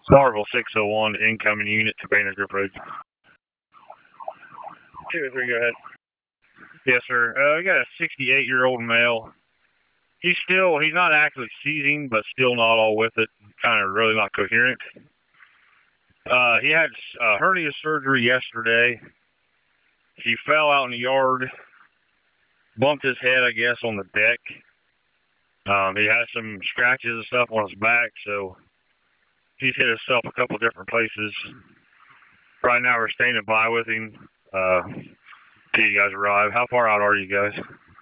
Starville 601, incoming unit to Banner Grip Road. 203, go ahead. Yes, sir. We got a 68-year-old male. He's not actually seizing, but still not all with it. Kind of really not coherent. He had hernia surgery yesterday. He fell out in the yard, bumped his head, I guess, on the deck. He has some scratches and stuff on his back, so he's hit himself a couple different places. Right now we're standing by with him till you guys arrive. How far out are you guys?